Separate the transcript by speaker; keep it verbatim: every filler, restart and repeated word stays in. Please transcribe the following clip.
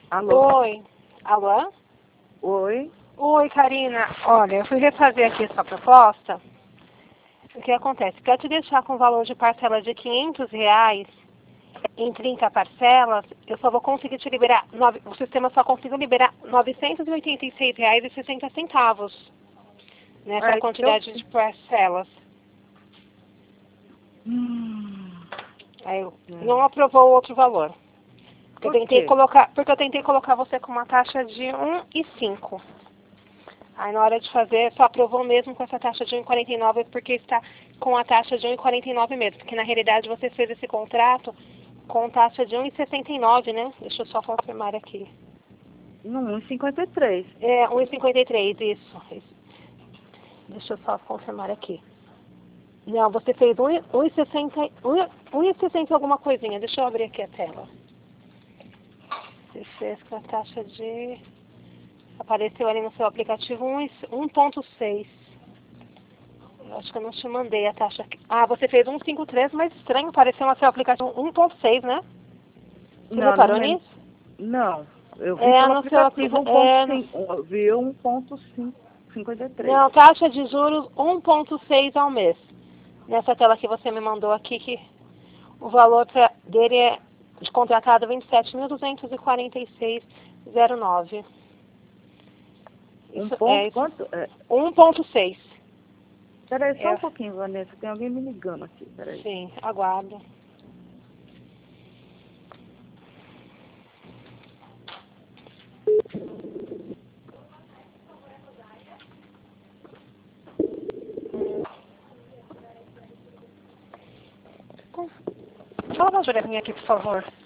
Speaker 1: Alô?
Speaker 2: Oi. Alô?
Speaker 1: Oi?
Speaker 2: Oi, Karina. Olha, eu fui refazer aqui a sua proposta. O que acontece? Para te deixar com o valor de parcela de quinhentos reais em trinta parcelas, eu só vou conseguir te liberar, nove- o sistema só conseguiu liberar novecentos e oitenta e seis reais e sessenta centavos nessa
Speaker 1: Aí, eu...
Speaker 2: quantidade de parcelas.
Speaker 1: Hum,
Speaker 2: Aí eu não
Speaker 1: hum.
Speaker 2: aprovou o outro valor. Porque eu
Speaker 1: Por
Speaker 2: tentei
Speaker 1: quê?
Speaker 2: colocar, porque eu tentei colocar você com uma taxa de um e cinco. Aí na hora de fazer, só aprovou mesmo com essa taxa de um e quarenta e nove, porque está com a taxa de um e quarenta e nove mesmo. Porque na realidade você fez esse contrato com taxa de um e sessenta e nove, né? Deixa eu só confirmar aqui.
Speaker 1: No um e cinquenta e três.
Speaker 2: É, um e cinquenta e três, isso, isso. Deixa eu só confirmar aqui. Não, você fez um e- um e sessenta, um e- um e sessenta e alguma coisinha. Deixa eu abrir aqui a tela. Você fez com a taxa de... Apareceu ali no seu aplicativo um e- um ponto seis. Eu acho que eu não te mandei a taxa aqui. Ah, você fez um cinco três, mas estranho, pareceu no seu aplicativo um ponto seis, né? Você
Speaker 1: Não, não
Speaker 2: reparou
Speaker 1: lembro.
Speaker 2: nisso?
Speaker 1: Não, eu vi
Speaker 2: É,
Speaker 1: pelo
Speaker 2: no seu
Speaker 1: aplicativo
Speaker 2: aplicativo. É, no...
Speaker 1: um ponto cinco. Eu vi um ponto cinquenta e três.
Speaker 2: Não, taxa de juros um ponto seis ao mês. Nessa tela que você me mandou aqui, que o valor pra, dele é de contratado vinte e sete mil duzentos e quarenta e seis vírgula zero nove.
Speaker 1: Um
Speaker 2: Isso
Speaker 1: ponto,
Speaker 2: é isso.
Speaker 1: quanto? É,
Speaker 2: um ponto seis.
Speaker 1: peraí, só um
Speaker 2: É,
Speaker 1: pouquinho, Vanessa. Tem alguém me ligando aqui, peraí.
Speaker 2: sim, aguardo. Fala uma Julianinha aqui, por favor.